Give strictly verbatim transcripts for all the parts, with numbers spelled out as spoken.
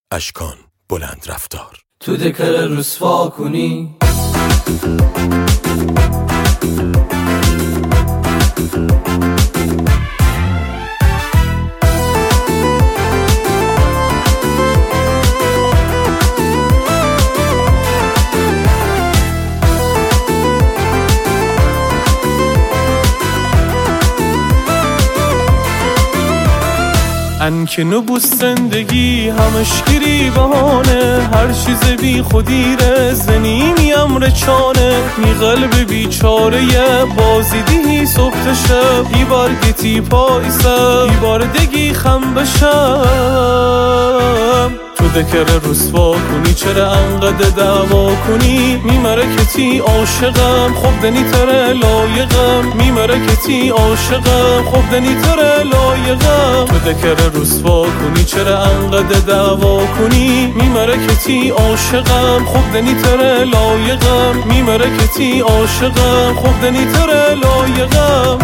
اشکان بلند رفتار تو دکر رسوا کنی انکنو بوس زندگی همش گیری بهانه، هر چیز بی خودی رزنی میامر چانه، می قلب بیچاره بازی دیهی صبح شب، ای بار گتی پایسم ای بار دگی خم بشم. تو دکر رسوا کنی چرا انقدر دعوا کنی، میمره کتی عاشقم خب دنی تره لایقم، میمره کتی عاشقم خب دنی تره لایقم. تو دکر رسوا کنی چرا انقدر دعوا کنی، میمره کتی عاشقم خب دنی تره لایقم، میمره کتی عاشقم خب دنی تره لایقم.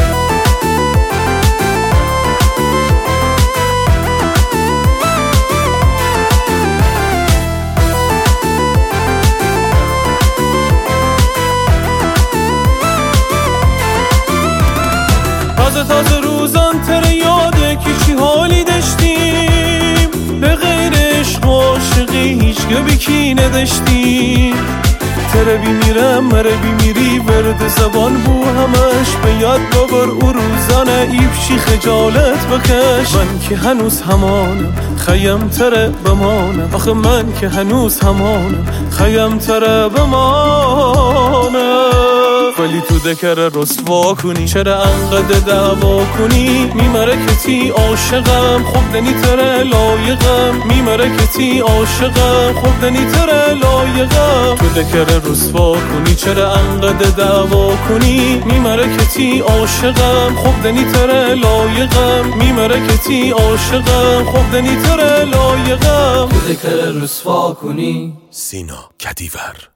تازه تازه روزان تره یاده که چی حالی داشتیم، به غیر عشق و عاشقی هیچ گبی کی نداشتیم. تره بی میرم مره بی میری ورد زبان بو همش، به یاد ببر او روزانه ایبشی خجالت بکش. من که هنوز همانم خیم تره بمانم، آخه من که هنوز همانم خیم تره بمانم. ولی تو دکر رسوا کنی چرا انقدر دعوا کنی، میمره کتی عاشقم خب دنی تره لایقم، میمره کتی عاشقم خب دنی تره لایقم. تو دکر رسوا کنی چرا انقدر دعوا کنی، میمره کتی عاشقم خب دنی تره لایقم، میمره کتی عاشقم خب دنی تره لایقم. تو دکر رسوا کنی سینا کدیور.